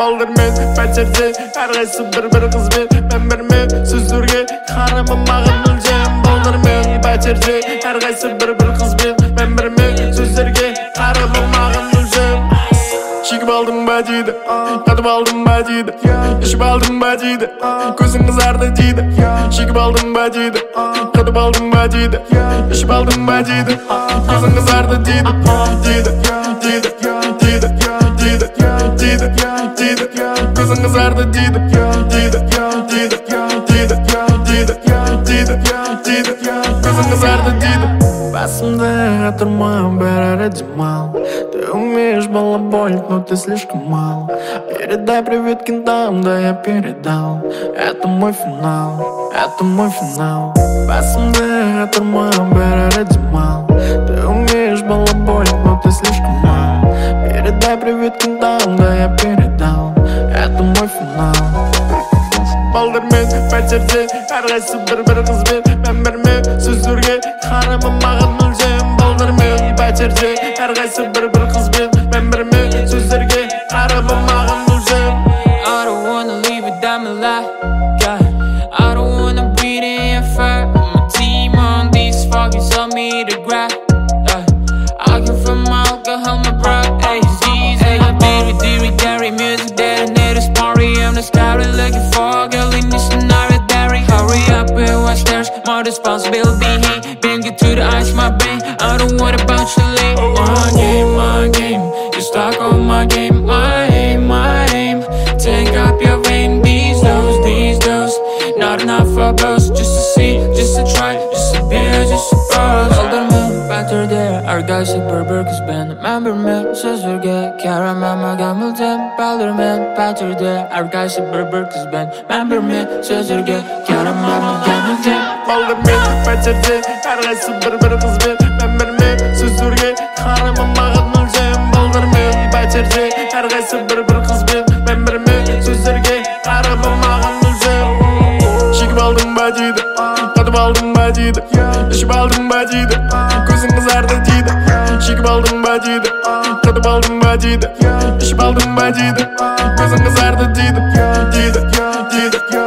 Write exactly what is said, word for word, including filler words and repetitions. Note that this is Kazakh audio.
Балдармен пәтерде әрқайсы бір-бір қызбен мен бірмен сөздерге қарамы маған мүлдем Балдармен пәтерде әрқайсы бір-бір қызбен мен бірмен сөздерге қарамы маған мүлдем Шегіп алдым ба дейді, қатып алдым ба дейді, ішіп алдым ба дейді, көзің қызарды дейді. Шегіп алдым ба дейді, қатып алдым ба дейді, ішіп алдым ба дейді, көзің қызарды дейді. Дейді, дейді, дейді, дейді, дейді, дейді, көзің қызарды дейді. Дейді, дейді, дейді, дейді, дейді, дейді, көзің қызарды дейді. Басымда отырма, бәрі демал. Ты умеешь балаболить, но ты слишком мал. Передай привет кентам, да я передал. Это мой финал, это мой финал. Басымда отырма, бәрі демал. Ты умеешь балаболить, но ты слишком мал. Передай привет кентам, да я передал. Это мой финал. Балдармен пәтерде әрқайсы бір-бір қызбен мен бірмен сөздерге қарамы маған мүлдем Балдармен пәтерде әрқайсы бір-бір қызбен мен бірмен сөздерге қарамы маған мүлдем I don't wanna live without my life, yeah. I don't wanna breathe in fire. My team on these fucking tell me to grab, yeah. I come from alcohol, my bro, hey, Z's, hey, dairy, dairy, dairy, music, detonators, party, I'm the scouter looking for a girl in this scenario, dairy. Hurry up and watch there's more responsibility. Bring it to the ice, my brain, I don't worry about your lane. My game, my game, you're stuck on my game, my aim, my aim. Take up your vein, these those, these those. Not enough for both, just to see, just to try, just to be, just to pose. Baldarmen pәтерде әрқайсы бір-бір қызбен мен бірмен сөздерге қарамы маған мүлдем Балдармен пәтерде әрқайсы бір-бір қызбен мен бірмен сөздерге қарамы маған мүлдем Балдармен пәтерде әрқайсы бір-бір қызбен мен бірмен сөздерге қарамы маған мүлдем Балдармен пәтерде әрқайсы бір-бір қызбен мен бірмен сөздерге қарамы маған мүлдем Шегіп алдым ба дейді, қатып алдым ба дейді, ішіп алдым ба дейді, көзің қызарды дейді. Шегіп алдым ба дейді, қатып алдым ба дейді, ішіп алдым ба дейді, көзің қызарды дейді. Дейді, дейді,